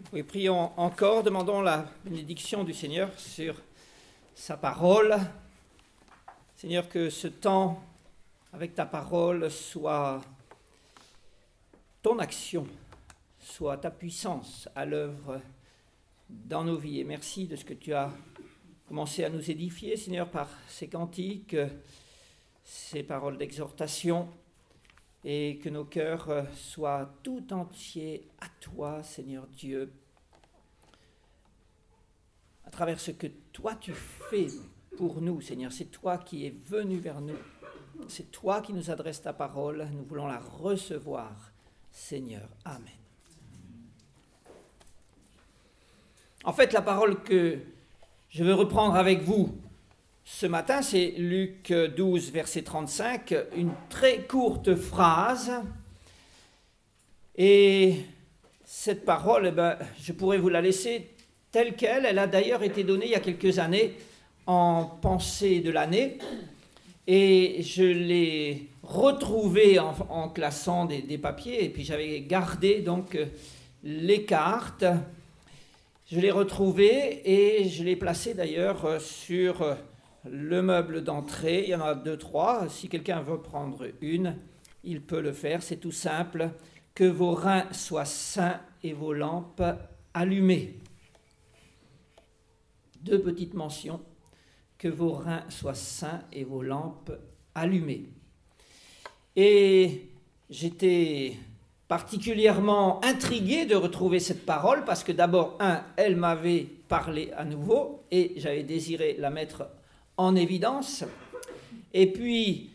Oui, prions encore, demandons la bénédiction du Seigneur sur sa parole. Seigneur, que ce temps avec ta parole soit ton action, soit ta puissance à l'œuvre dans nos vies. Et merci de ce que tu as commencé à nous édifier, Seigneur, par ces cantiques, ces paroles d'exhortation, et que nos cœurs soient tout entiers à toi, Seigneur Dieu, à travers ce que toi tu fais pour nous, Seigneur. C'est toi qui es venu vers nous, c'est toi qui nous adresses ta parole, nous voulons la recevoir, Seigneur. Amen. En fait, la parole que je veux reprendre avec vous ce matin, c'est Luc 12, verset 35, une très courte phrase. Et cette parole, je pourrais vous la laisser telle qu'elle. Elle a d'ailleurs été donnée il y a quelques années en pensée de l'année. Et je l'ai retrouvée en classant des papiers. Et puis j'avais gardé donc les cartes. Je l'ai retrouvée et je l'ai placée d'ailleurs sur le meuble d'entrée. Il y en a 2, 3. Si quelqu'un veut prendre une, il peut le faire. C'est tout simple. Que vos reins soient sains et vos lampes allumées. 2 petites mentions. Que vos reins soient sains et vos lampes allumées. Et j'étais particulièrement intrigué de retrouver cette parole parce que d'abord, elle m'avait parlé à nouveau et j'avais désiré la mettre en évidence. Et puis,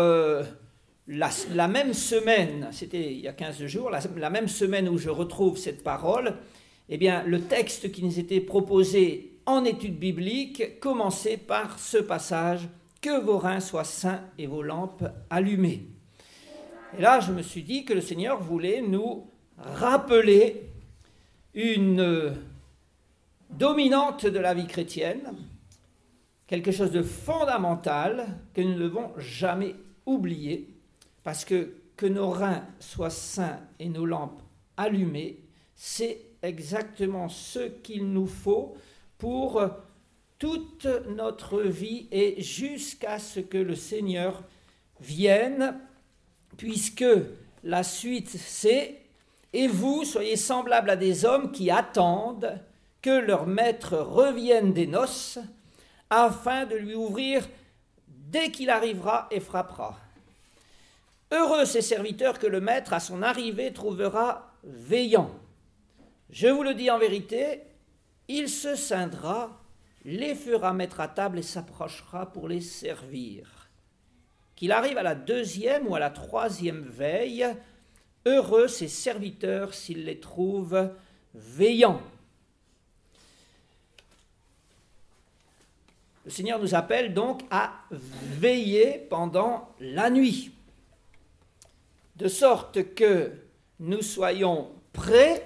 la même semaine, c'était il y a 15 jours, la même semaine où je retrouve cette parole, eh bien, le texte qui nous était proposé en étude biblique commençait par ce passage « Que vos reins soient sains et vos lampes allumées ». Et là, je me suis dit que le Seigneur voulait nous rappeler une dominante de la vie chrétienne, quelque chose de fondamental que nous ne devons jamais oublier, parce que nos reins soient sains et nos lampes allumées, c'est exactement ce qu'il nous faut pour toute notre vie et jusqu'à ce que le Seigneur vienne, puisque la suite c'est « Et vous, soyez semblables à des hommes qui attendent que leur maître revienne des noces, afin de lui ouvrir dès qu'il arrivera et frappera. Heureux ces serviteurs que le maître, à son arrivée, trouvera veillant. Je vous le dis en vérité, il se scindra, les fera mettre à table et s'approchera pour les servir. Qu'il arrive à la 2e ou à la 3e veille, heureux ces serviteurs s'il les trouve veillants. » Le Seigneur nous appelle donc à veiller pendant la nuit, de sorte que nous soyons prêts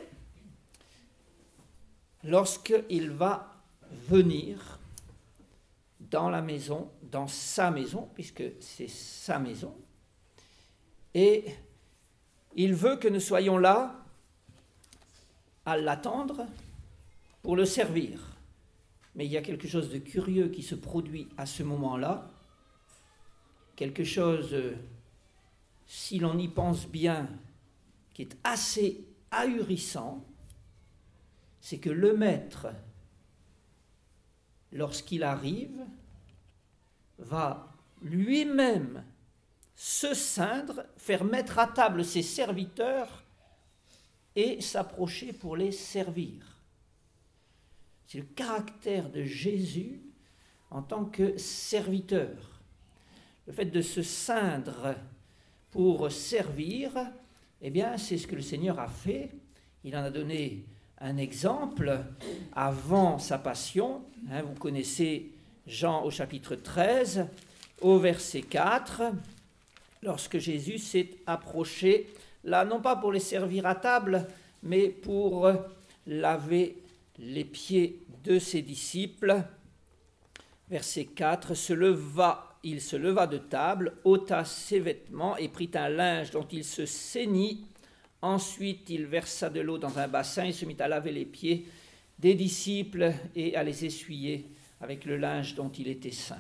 lorsqu'il va venir dans la maison, dans sa maison, puisque c'est sa maison, et il veut que nous soyons là à l'attendre pour le servir. Mais il y a quelque chose de curieux qui se produit à ce moment-là, quelque chose, si l'on y pense bien, qui est assez ahurissant, c'est que le maître, lorsqu'il arrive, va lui-même se ceindre, faire mettre à table ses serviteurs et s'approcher pour les servir. C'est le caractère de Jésus en tant que serviteur. Le fait de se ceindre pour servir, eh bien, c'est ce que le Seigneur a fait. Il en a donné un exemple avant sa passion. Vous connaissez Jean au chapitre 13, au verset 4, lorsque Jésus s'est approché, là, non pas pour les servir à table, mais pour laver les pieds de ses disciples. Verset 4, il se leva de table, ôta ses vêtements et prit un linge dont il se ceignit Ensuite, il versa de l'eau dans un bassin et se mit à laver les pieds des disciples et à les essuyer avec le linge dont il était ceint.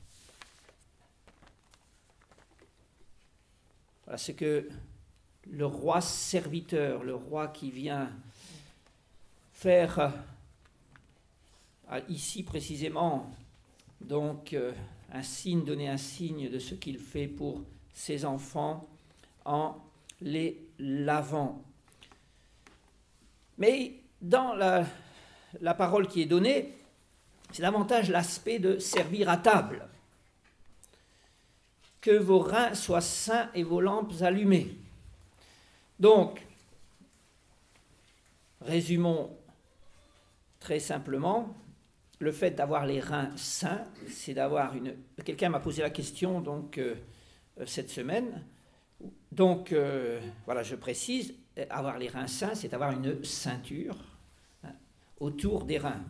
Voilà ce que le roi serviteur, le roi qui vient faire ici précisément donc un signe, donner un signe de ce qu'il fait pour ses enfants en les lavant. Mais dans la parole qui est donnée, c'est davantage l'aspect de servir à table. Que vos reins soient sains et vos lampes allumées. Donc, résumons très simplement, le fait d'avoir les reins sains, c'est d'avoir une... Quelqu'un m'a posé la question donc cette semaine. Donc, voilà, je précise, avoir les reins sains, c'est avoir une ceinture autour des reins.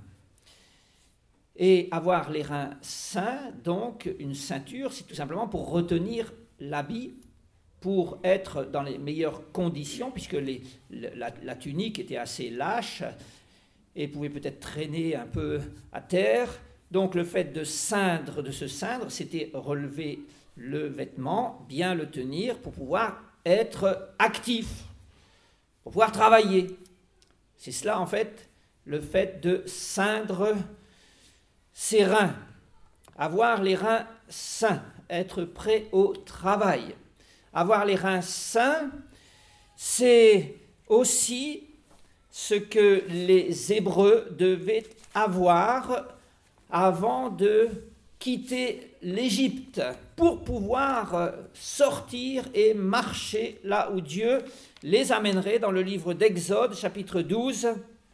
Et avoir les reins sains, donc une ceinture, c'est tout simplement pour retenir l'habit, pour être dans les meilleures conditions, puisque la tunique était assez lâche et pouvait peut-être traîner un peu à terre. Donc le fait de se ceindre, c'était relever le vêtement, bien le tenir pour pouvoir être actif, pour pouvoir travailler. C'est cela en fait, le fait de ceindre ses reins, avoir les reins sains, être prêt au travail. Avoir les reins sains, c'est aussi ce que les Hébreux devaient avoir avant de quitter l'Égypte pour pouvoir sortir et marcher là où Dieu les amènerait dans le livre d'Exode, chapitre 12,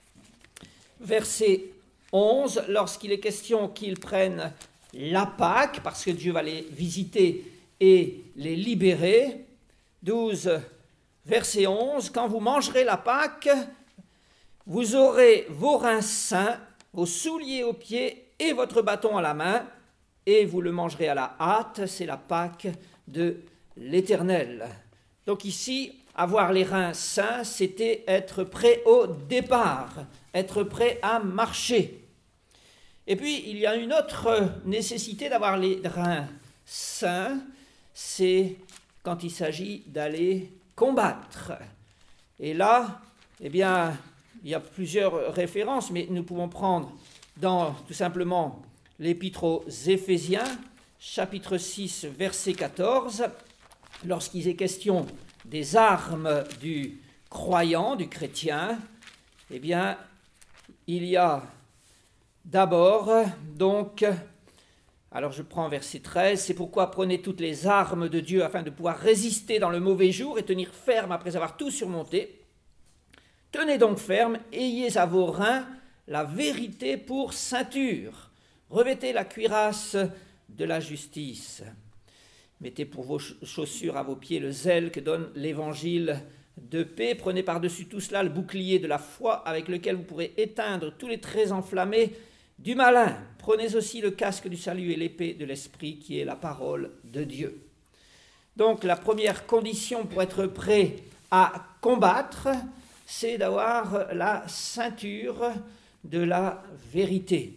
verset 11, lorsqu'il est question qu'ils prennent la Pâque, parce que Dieu va les visiter et les libérer. 12, verset 11, quand vous mangerez la Pâque, vous aurez vos reins sains, vos souliers aux pieds et votre bâton à la main, et vous le mangerez à la hâte, c'est la Pâque de l'Éternel. Donc ici, avoir les reins sains, c'était être prêt au départ, être prêt à marcher. Et puis, il y a une autre nécessité d'avoir les reins sains, c'est quand il s'agit d'aller combattre. Et là, eh bien, il y a plusieurs références, mais nous pouvons prendre dans tout simplement l'Épître aux Éphésiens, chapitre 6, verset 14, lorsqu'il est question des armes du croyant, du chrétien, eh bien, il y a d'abord, donc, alors je prends verset 13, c'est pourquoi prenez toutes les armes de Dieu afin de pouvoir résister dans le mauvais jour et tenir ferme après avoir tout surmonté. Tenez donc ferme, ayez à vos reins la vérité pour ceinture. Revêtez la cuirasse de la justice. Mettez pour vos chaussures à vos pieds le zèle que donne l'évangile de paix. Prenez par-dessus tout cela le bouclier de la foi avec lequel vous pourrez éteindre tous les traits enflammés du malin. Prenez aussi le casque du salut et l'épée de l'esprit qui est la parole de Dieu. Donc la première condition pour être prêt à combattre, c'est d'avoir la ceinture de la vérité.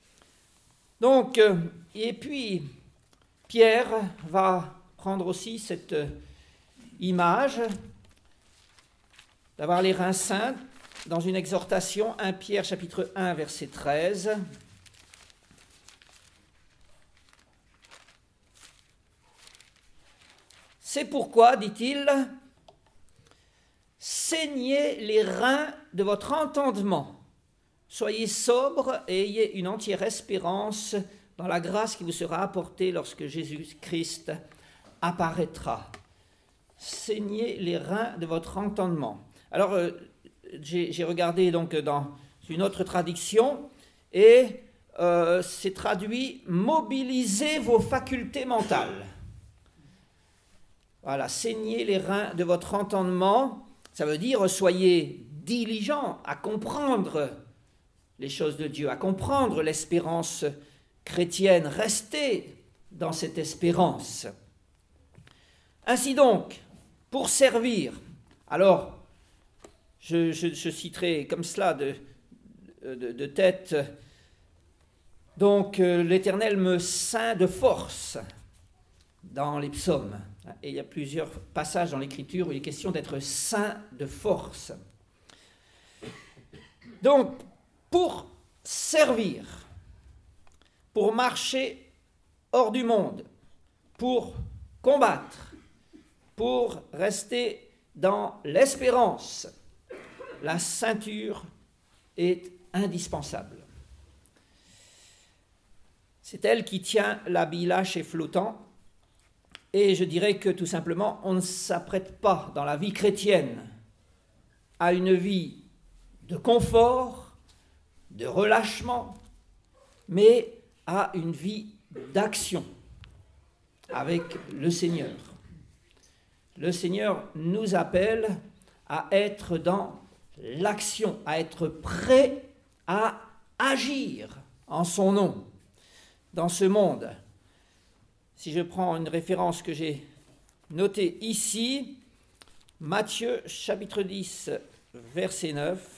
Donc, et puis Pierre va prendre aussi cette image d'avoir les reins saints dans une exhortation, 1 Pierre chapitre 1 verset 13. C'est pourquoi, dit-il, saignez les reins de votre entendement, soyez sobres et ayez une entière espérance dans la grâce qui vous sera apportée lorsque Jésus-Christ apparaîtra. Saignez les reins de votre entendement. Alors, j'ai regardé donc dans une autre traduction et c'est traduit « mobilisez vos facultés mentales ». Voilà, saignez les reins de votre entendement, ça veut dire soyez diligents à comprendre les choses de Dieu, à comprendre l'espérance chrétienne, restez dans cette espérance. Ainsi donc, pour servir, alors Je citerai comme cela de tête. Donc l'Éternel me ceint de force dans les psaumes. Et il y a plusieurs passages dans l'Écriture où il est question d'être ceint de force. Donc, pour servir, pour marcher hors du monde, pour combattre, pour rester dans l'espérance, la ceinture est indispensable. C'est elle qui tient l'habit lâche et flottant. Et je dirais que tout simplement, on ne s'apprête pas dans la vie chrétienne à une vie de confort, de relâchement, mais à une vie d'action avec le Seigneur. Le Seigneur nous appelle à être dans l'action, à être prêt à agir en son nom dans ce monde. Si je prends une référence que j'ai notée ici, Matthieu chapitre 10, verset 9.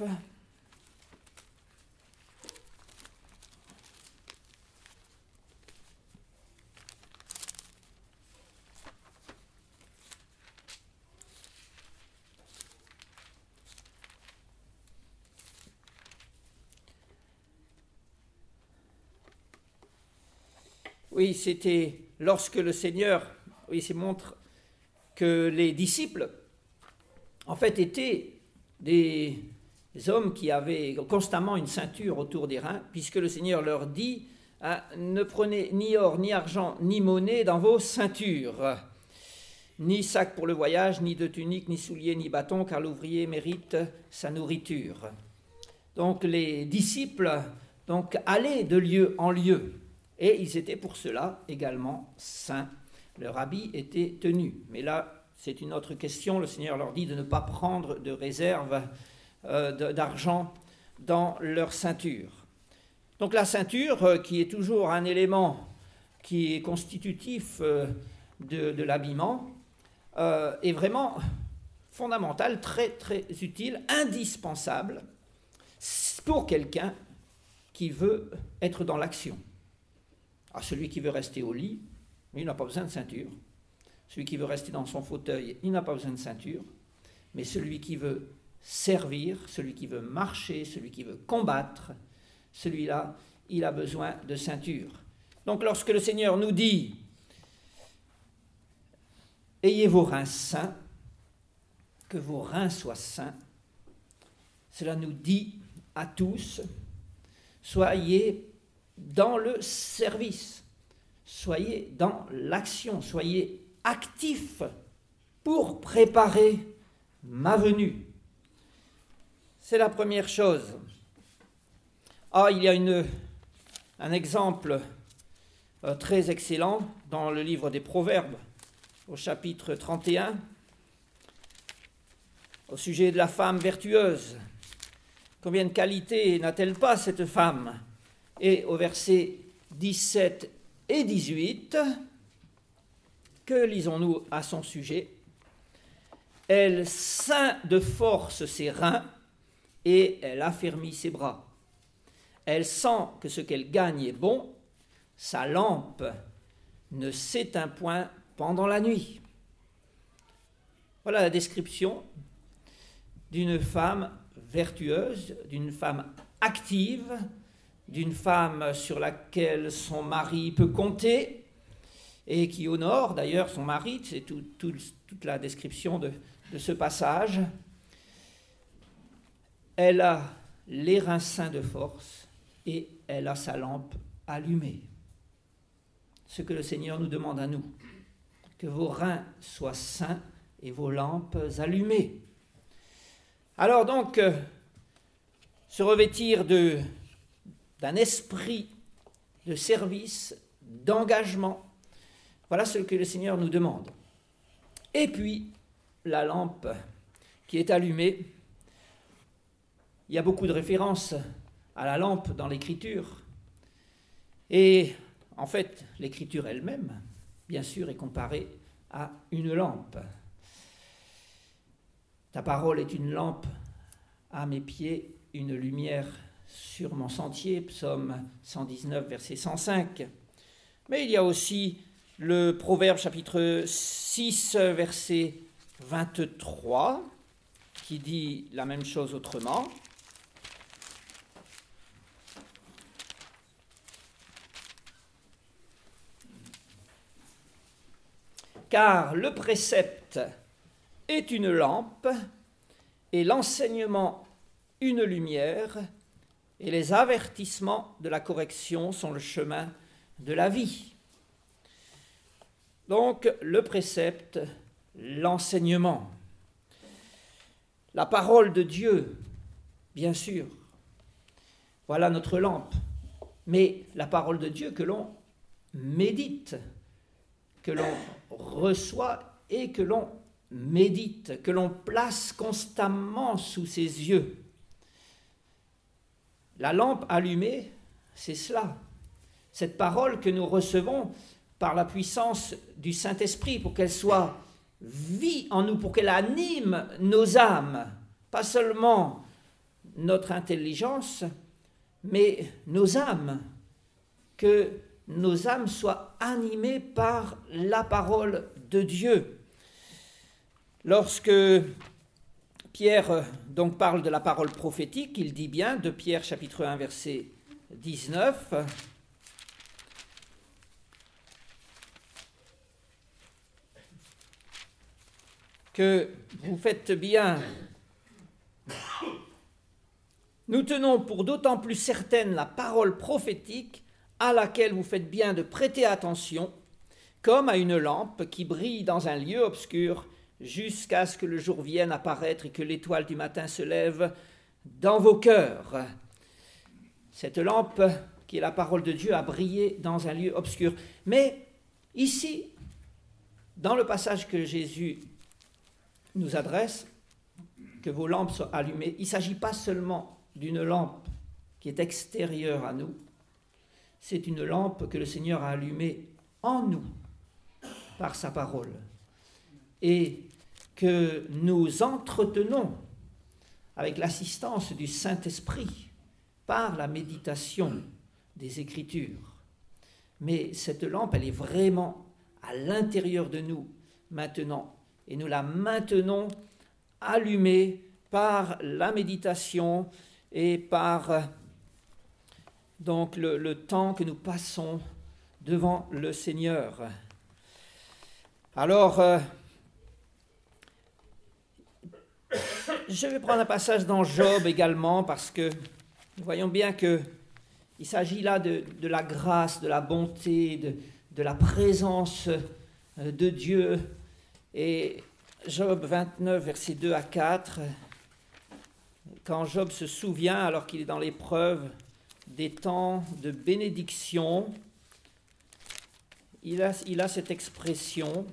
Oui, c'était lorsque le Seigneur se montre que les disciples, en fait, étaient des hommes qui avaient constamment une ceinture autour des reins, puisque le Seigneur leur dit ne prenez ni or, ni argent, ni monnaie dans vos ceintures, ni sac pour le voyage, ni de tunique, ni souliers, ni bâton, car l'ouvrier mérite sa nourriture. Donc les disciples allaient de lieu en lieu. Et ils étaient pour cela également saints. Leur habit était tenu. Mais là, c'est une autre question. Le Seigneur leur dit de ne pas prendre de réserve d'argent dans leur ceinture. Donc la ceinture, qui est toujours un élément qui est constitutif de l'habillement, est vraiment fondamentale, très très utile, indispensable pour quelqu'un qui veut être dans l'action. Celui qui veut rester au lit, il n'a pas besoin de ceinture. Celui qui veut rester dans son fauteuil, il n'a pas besoin de ceinture. Mais celui qui veut servir, celui qui veut marcher, celui qui veut combattre, celui-là, il a besoin de ceinture. Donc lorsque le Seigneur nous dit « Ayez vos reins saints », que vos reins soient saints, cela nous dit à tous « Soyez dans le service, soyez dans l'action, soyez actifs pour préparer ma venue. » C'est la première chose. Il y a un exemple très excellent dans le livre des Proverbes, au chapitre 31, au sujet de la femme vertueuse. Combien de qualités n'a-t-elle pas, cette femme ? Et au verset 17 et 18, que lisons-nous à son sujet ? Elle ceint de force ses reins et elle affermit ses bras. Elle sent que ce qu'elle gagne est bon, sa lampe ne s'éteint point pendant la nuit. Voilà la description d'une femme vertueuse, d'une femme active, d'une femme sur laquelle son mari peut compter et qui honore d'ailleurs son mari. C'est toute la description de ce passage. Elle a les reins saints de force et elle a sa lampe allumée. Ce que le Seigneur nous demande à nous, que vos reins soient saints et vos lampes allumées. Alors donc, se revêtir d'un esprit de service, d'engagement, voilà ce que le Seigneur nous demande. Et puis, la lampe qui est allumée, il y a beaucoup de références à la lampe dans l'Écriture. Et en fait, l'Écriture elle-même, bien sûr, est comparée à une lampe. Ta parole est une lampe à mes pieds une lumière sur mon sentier, psaume 119, verset 105. Mais il y a aussi le Proverbe chapitre 6, verset 23, qui dit la même chose autrement. Car le précepte est une lampe, et l'enseignement une lumière, et les avertissements de la correction sont le chemin de la vie. Donc, le précepte, l'enseignement. La parole de Dieu, bien sûr, voilà notre lampe. Mais la parole de Dieu que l'on médite, que l'on reçoit et que l'on médite, que l'on place constamment sous ses yeux. La lampe allumée, c'est cela. Cette parole que nous recevons par la puissance du Saint-Esprit pour qu'elle soit vie en nous, pour qu'elle anime nos âmes, pas seulement notre intelligence, mais nos âmes, que nos âmes soient animées par la parole de Dieu. Lorsque Pierre donc parle de la parole prophétique, il dit bien, de Pierre chapitre 1 verset 19, que vous faites bien. Nous tenons pour d'autant plus certaine la parole prophétique à laquelle vous faites bien de prêter attention, comme à une lampe qui brille dans un lieu obscur jusqu'à ce que le jour vienne apparaître et que l'étoile du matin se lève dans vos cœurs. Cette lampe, qui est la parole de Dieu, a brillé dans un lieu obscur. Mais ici, dans le passage que Jésus nous adresse, que vos lampes soient allumées, il ne s'agit pas seulement d'une lampe qui est extérieure à nous, c'est une lampe que le Seigneur a allumée en nous par sa parole et que nous entretenons avec l'assistance du Saint-Esprit par la méditation des Écritures. Mais cette lampe, elle est vraiment à l'intérieur de nous maintenant et nous la maintenons allumée par la méditation et par donc le temps que nous passons devant le Seigneur. Alors, je vais prendre un passage dans Job également parce que nous voyons bien qu'il s'agit là de la grâce, de la bonté, de la présence de Dieu. Et Job 29, versets 2 à 4, quand Job se souvient, alors qu'il est dans l'épreuve, des temps de bénédiction, il a cette expression.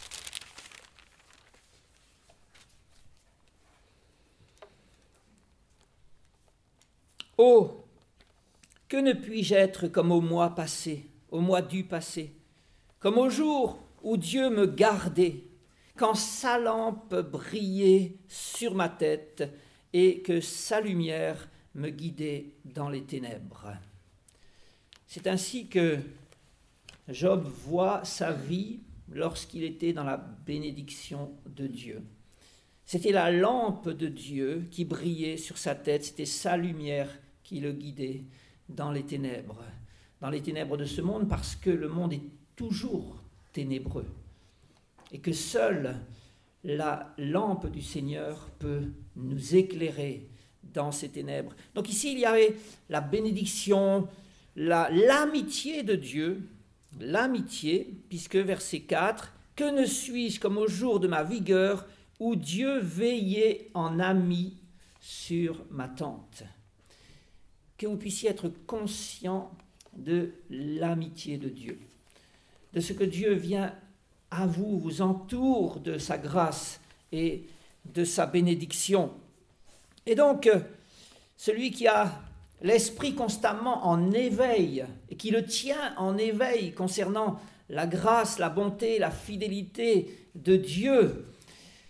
Oh, que ne puis-je être comme au mois passé, au mois du passé, comme au jour où Dieu me gardait, quand sa lampe brillait sur ma tête et que sa lumière me guidait dans les ténèbres. C'est ainsi que Job voit sa vie lorsqu'il était dans la bénédiction de Dieu. C'était la lampe de Dieu qui brillait sur sa tête, c'était sa lumière qui le guidait dans les ténèbres de ce monde, parce que le monde est toujours ténébreux et que seule la lampe du Seigneur peut nous éclairer dans ces ténèbres. Donc ici, il y avait la bénédiction, l'amitié de Dieu, l'amitié, puisque verset 4, « Que ne suis-je comme au jour de ma vigueur, où Dieu veillait en ami sur ma tente ?» Que vous puissiez être conscient de l'amitié de Dieu, de ce que Dieu vient à vous, vous entoure de sa grâce et de sa bénédiction. Et donc, celui qui a l'esprit constamment en éveil et qui le tient en éveil concernant la grâce, la bonté, la fidélité de Dieu,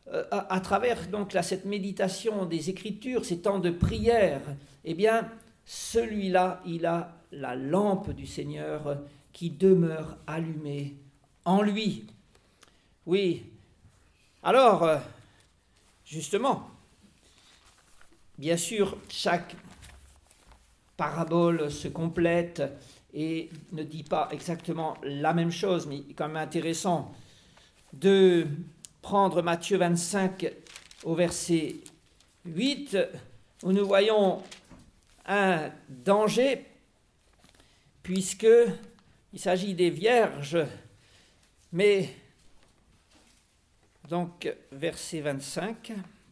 à travers donc là, cette méditation des Écritures, ces temps de prière, eh bien, celui-là, il a la lampe du Seigneur qui demeure allumée en lui. Oui. Alors, justement, bien sûr, chaque parabole se complète et ne dit pas exactement la même chose, mais il est quand même intéressant de prendre Matthieu 25 au verset 8, où nous voyons un danger, puisqu'il s'agit des vierges, mais donc verset 25.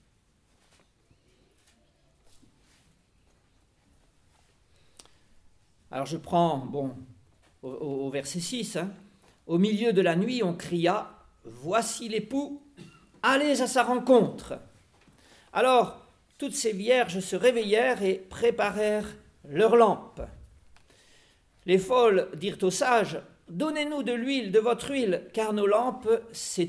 Alors je prends, au verset 6, Au milieu de la nuit, on cria, « Voici l'époux, allez à sa rencontre !» Alors, toutes ces vierges se réveillèrent et préparèrent leurs lampes. Les folles dirent aux sages, « Donnez-nous de l'huile, de votre huile, car nos lampes s'éteignent. »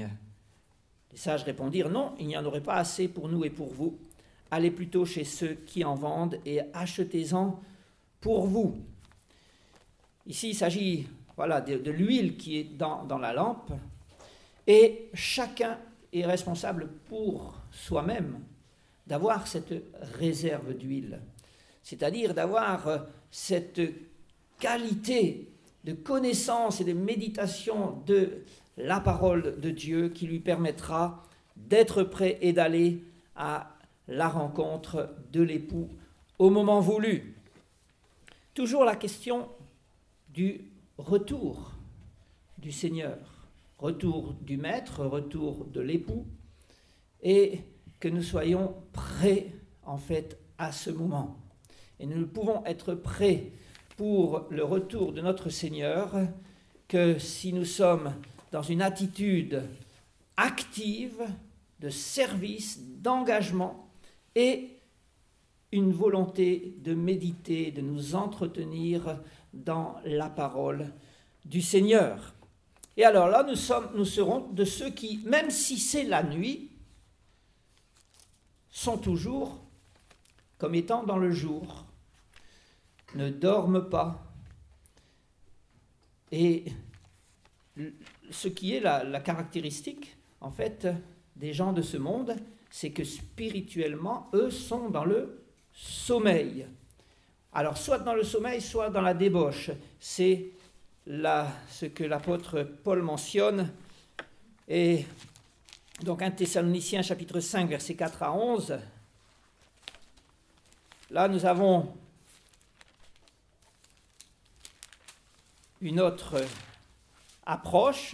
Les sages répondirent, « Non, il n'y en aurait pas assez pour nous et pour vous. Allez plutôt chez ceux qui en vendent et achetez-en pour vous. » Ici, il s'agit de l'huile qui est dans la lampe, et chacun est responsable pour soi-même d'avoir cette réserve d'huile, c'est-à-dire d'avoir cette qualité de connaissance et de méditation de la parole de Dieu qui lui permettra d'être prêt et d'aller à la rencontre de l'époux au moment voulu. Toujours la question du retour du Seigneur, retour du Maître, retour de l'époux, et que nous soyons prêts en fait à ce moment. Et nous ne pouvons être prêts pour le retour de notre Seigneur que si nous sommes dans une attitude active de service, d'engagement et une volonté de méditer, de nous entretenir dans la parole du Seigneur. Et alors là, nous serons de ceux qui, même si c'est la nuit, sont toujours comme étant dans le jour, ne dorment pas. Et ce qui est la caractéristique, en fait, des gens de ce monde, c'est que spirituellement, eux sont dans le sommeil. Alors, soit dans le sommeil, soit dans la débauche. C'est ce que l'apôtre Paul mentionne. Et donc, 1 Thessaloniciens chapitre 5, versets 4 à 11. Là, nous avons une autre approche.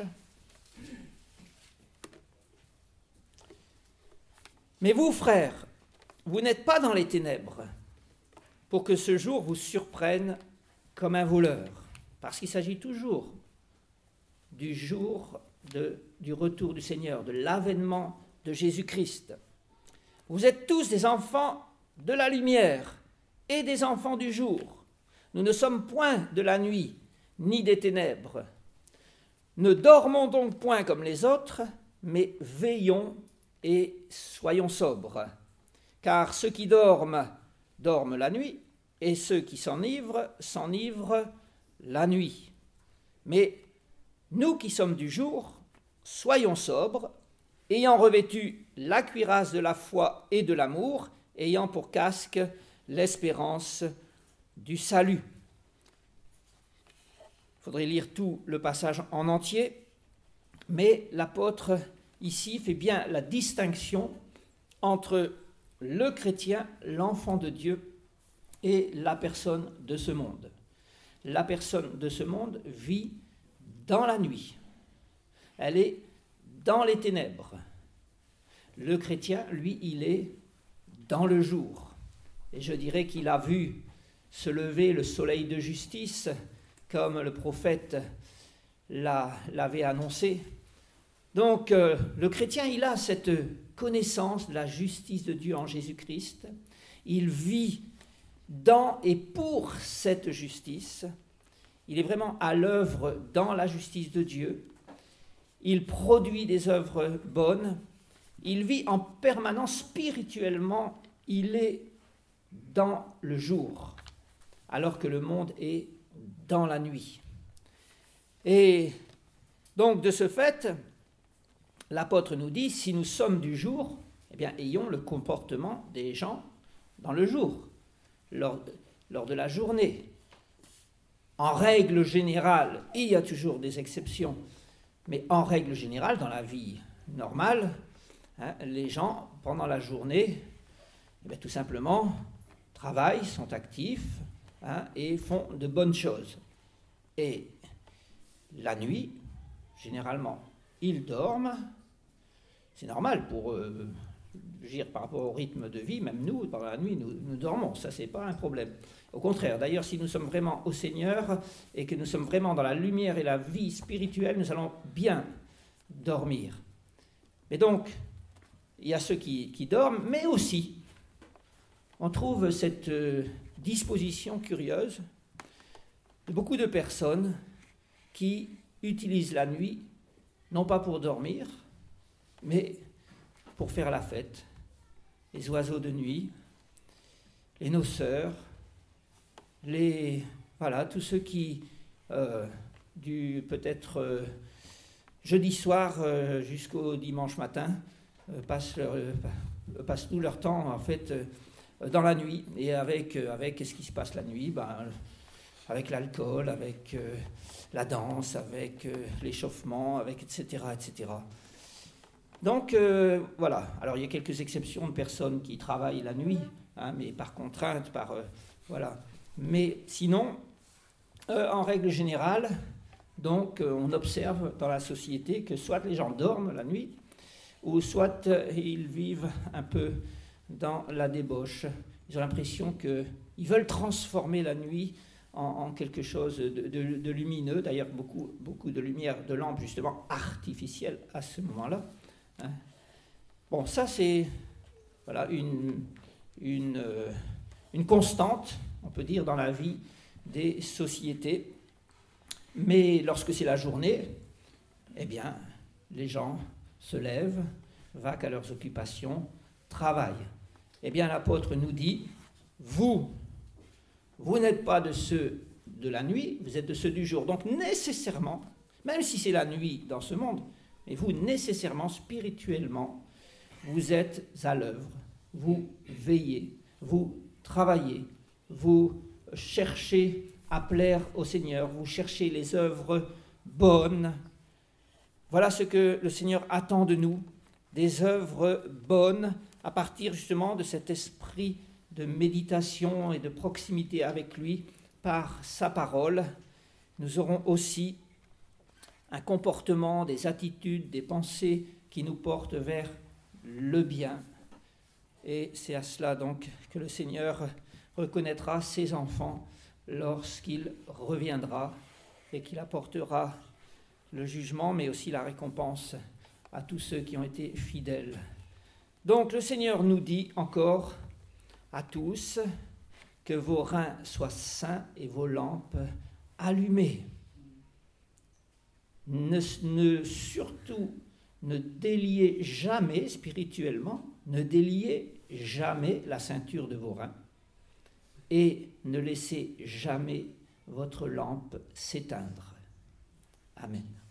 Mais vous, frères, vous n'êtes pas dans les ténèbres pour que ce jour vous surprenne comme un voleur, parce qu'il s'agit toujours du jour du retour du Seigneur, de l'avènement de Jésus-Christ. Vous êtes tous des enfants de la lumière et des enfants du jour. Nous ne sommes point de la nuit, ni des ténèbres. Ne dormons donc point comme les autres, mais veillons et soyons sobres. Car ceux qui dorment, dorment la nuit, et ceux qui s'enivrent, s'enivrent la nuit. Mais nous qui sommes du jour, soyons sobres, ayant revêtu la cuirasse de la foi et de l'amour, ayant pour casque l'espérance du salut. Il faudrait lire tout le passage en entier, mais l'apôtre ici fait bien la distinction entre le chrétien, l'enfant de Dieu, et la personne de ce monde. La personne de ce monde vit dans la nuit. Elle est dans les ténèbres. Le chrétien, lui, il est dans le jour. Et je dirais qu'il a vu se lever le soleil de justice, comme le prophète l'avait annoncé. Donc, le chrétien, il a cette connaissance de la justice de Dieu en Jésus-Christ. Il vit dans et pour cette justice. Il est vraiment à l'œuvre dans la justice de Dieu. Il produit des œuvres bonnes il vit en permanence spirituellement, il est dans le jour, alors que le monde est dans la nuit. Et donc, de ce fait, l'apôtre nous dit, si nous sommes du jour, eh bien, ayons le comportement des gens dans le jour, lors de la journée. En règle générale, il y a toujours des exceptions, mais en règle générale, dans la vie normale, les gens, pendant la journée, eh bien, tout simplement, travaillent, sont actifs et font de bonnes choses. Et la nuit, généralement, ils dorment. C'est normal pour par rapport au rythme de vie, même nous, pendant la nuit, nous dormons. Ça, c'est pas un problème. Au contraire, d'ailleurs, si nous sommes vraiment au Seigneur et que nous sommes vraiment dans la lumière et la vie spirituelle, nous allons bien dormir. Mais donc, il y a ceux qui dorment, mais aussi, on trouve cette disposition curieuse de beaucoup de personnes qui utilisent la nuit, non pas pour dormir, mais pour faire la fête. Les oiseaux de nuit, les noceurs, tous ceux qui, peut-être jeudi soir jusqu'au dimanche matin, passent tout leur temps, en fait, dans la nuit. Et avec qu'est-ce qui se passe la nuit ? Avec l'alcool, avec la danse, avec l'échauffement, etc., etc. Donc, voilà. Alors, il y a quelques exceptions de personnes qui travaillent la nuit, mais par contrainte, voilà. Mais sinon, en règle générale, donc, on observe dans la société que soit les gens dorment la nuit, ou soit ils vivent un peu dans la débauche. Ils ont l'impression qu'ils veulent transformer la nuit en quelque chose de lumineux. D'ailleurs, beaucoup de lumière, de lampes, justement, artificielles à ce moment-là. Bon, ça, c'est une constante, on peut dire, dans la vie des sociétés. Mais lorsque c'est la journée, eh bien, les gens se lèvent, vaquent à leurs occupations, travaillent. Eh bien, l'apôtre nous dit, vous n'êtes pas de ceux de la nuit, vous êtes de ceux du jour. Donc, nécessairement, même si c'est la nuit dans ce monde, mais vous, nécessairement, spirituellement, vous êtes à l'œuvre, vous veillez, vous travaillez, vous cherchez à plaire au Seigneur, vous cherchez les œuvres bonnes. Voilà ce que le Seigneur attend de nous, des œuvres bonnes, à partir justement de cet esprit de méditation et de proximité avec lui par sa parole. Nous aurons aussi un comportement, des attitudes, des pensées qui nous portent vers le bien. Et c'est à cela donc que le Seigneur reconnaîtra ses enfants lorsqu'il reviendra et qu'il apportera le jugement, mais aussi la récompense à tous ceux qui ont été fidèles. Donc le Seigneur nous dit encore à tous que vos reins soient sains et vos lampes allumées. Surtout, ne déliez jamais spirituellement, ne déliez jamais la ceinture de vos reins et ne laissez jamais votre lampe s'éteindre. Amen.